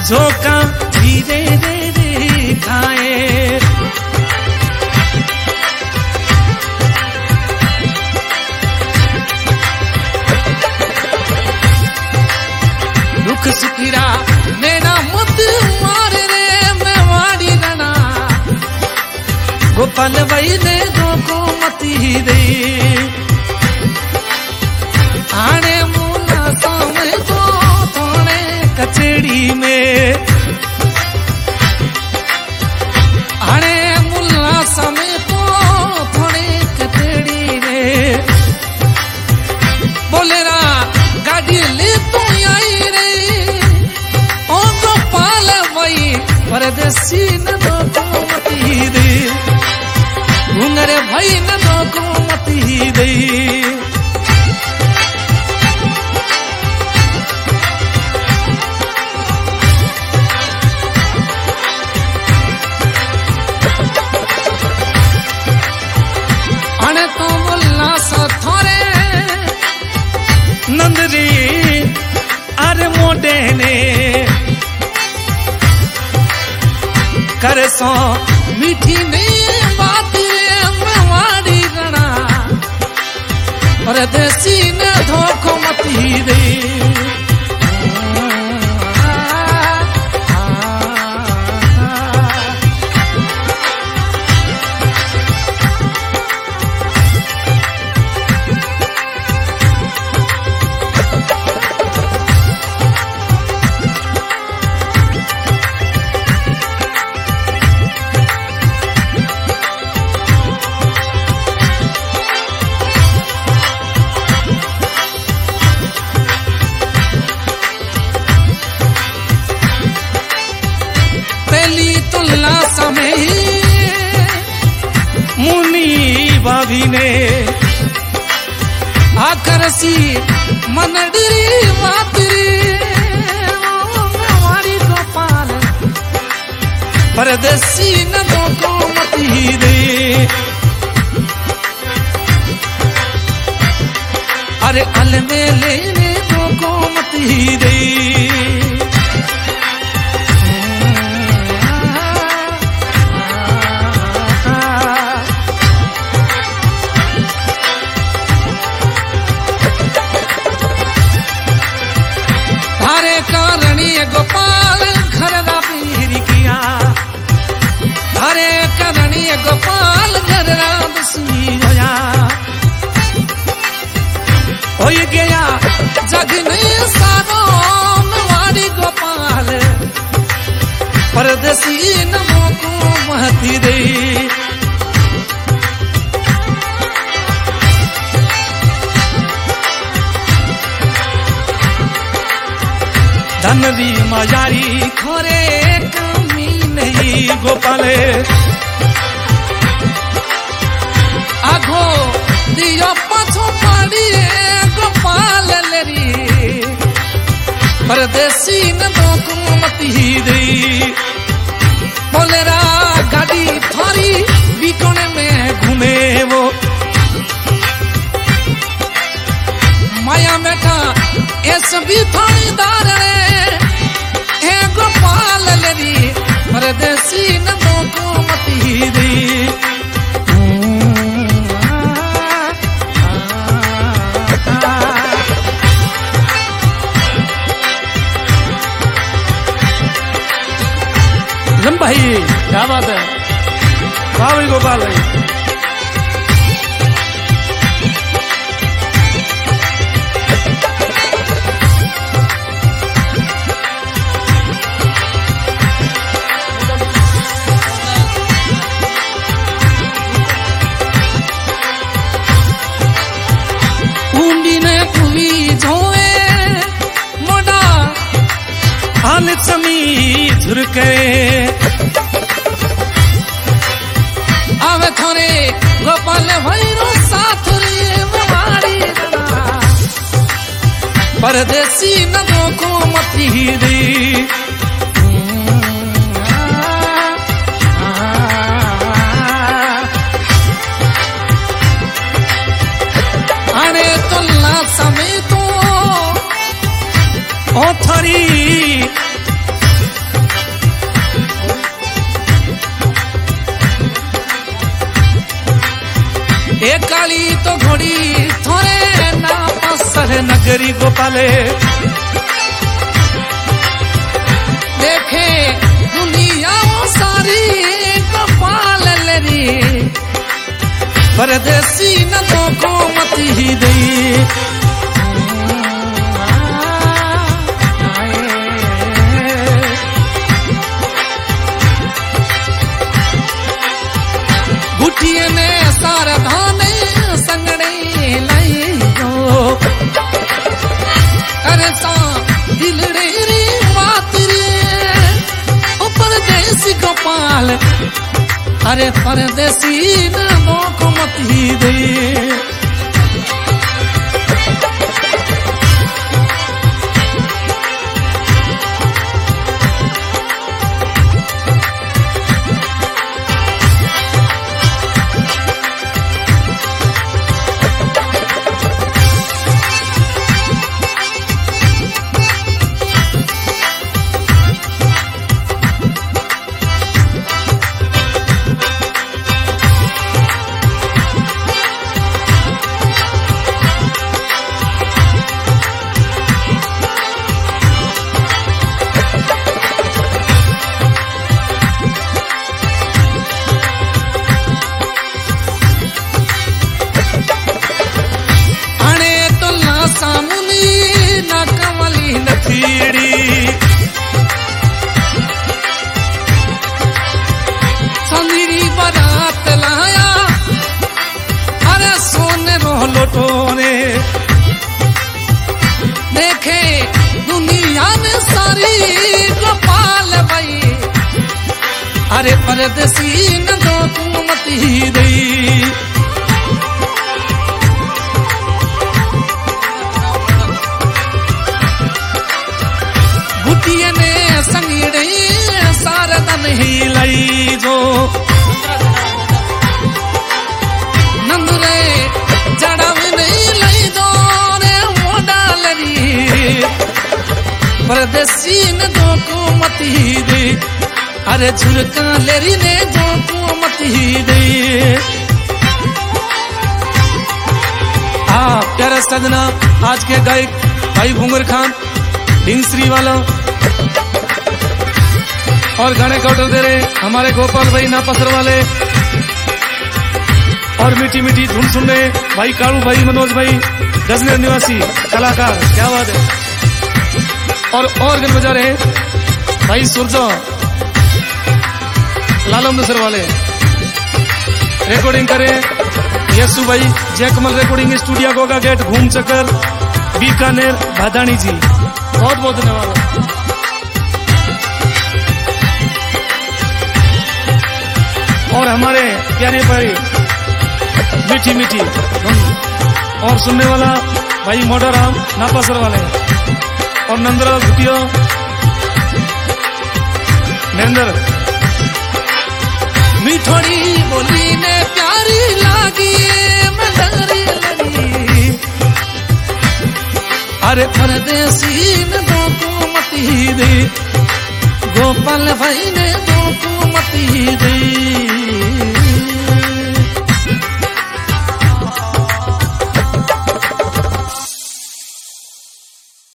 झोंका धीरे रे खाए। दुख सुखीरा मेरा मत मार रे मैं वाड़ी रणा गोपाल वही ने धोखो मती दे। आने मुला सामने तो थोड़े कचेड़ी में आने मुला सामने तो थोड़े कचेड़ी में बोले रा गाड़ी ले तू आई रे ओ गोपाल वही परदेसी न धोखो मती दे। घूंगरे भाई न धोखो मती दे। तो बोलना सो थोरे नंदरी अरे मोटे ने कर सो मीठी नहीं बात वाड़ी गणा परदेसी ने धोखो मती दे। तुलना समय मुनि भाभी ने आकर सी मनडरी मातरी हमारी गोपाल परदेसी न धोखो मती दे। अरे अलमेले ने धोखो मती दे। गोपाल घर रा पीर किया हरे करणी गोपाल घर रा बसी होया हो गया जग में सारो वाड़ी गोपाल परदेसी नमो को महती दे। धनवी मजारी खोरे कमी नहीं गोपाले आगो दियो पछो पड़ी गोपाल लेरी परदेसी न धोखो मती दे। बोले रा गाड़ी थारी बीकोने में घूमे वो माया बेटा ऐसा भी थोड़ी दार है गोपाल लेरी परदेसी न धोखो मती दे। भाई क्या बात है वाह भाई गोपाल भाई। समी झुरके आवे थोरे गोपाल भैरो साथ रे वाड़ी परदेसी न धोखो मती दे। आने तुलना समय तो ओ थरी अरे नगरी गोपाले देखे दुनिया सारी गोपाल लरी परदेसी न को मती ही दई गुटिये ने सारा धाने संगड़े लाई गो अरे सा दिलड़े रे बात रे ओ परदेसी गोपाल अरे परदेसी न को मत ही दे देखे दुनिया में सारी गोपाल भाई अरे परदेसी न को मत ही दई गुटिये ने संगड़े सारा दन ही लाई जो नंदरे जड़ाव नहीं लाई दो रे मोडा लरी परदेसी न को मत ही दे अरे झुरका लेरी ने को मत ही दे प्यारा सजना आज के गायक भाई भूंगर खान ढिंगश्री वाला और गाने का ऑर्डर दे रहे हमारे गोपाल भाई नापसर वाले और मीठी मीठी धुन सुन रहे भाई कालू भाई मनोज भाई गजनेर निवासी कलाकार क्या बात है और गन बजा रहे भाई सुरजो लालम नसर वाले रिकॉर्डिंग करे यसु भाई Jaikamal recording studio Goga gate घूम चक्कर बीकानेर भादानी जी बहुत बहुत धन्यवाद। और हमारे प्यारे भाई मीठी मीठी और सुनने वाला भाई मोटाराम नापासर वाले और नंदराव भुटिया नरेंद्र मिठोड़ी बोली ने प्यारी लागी मलरी लरी अरे परदेसी ने को मत ही दे गोपाल भाई ने को मत ही दे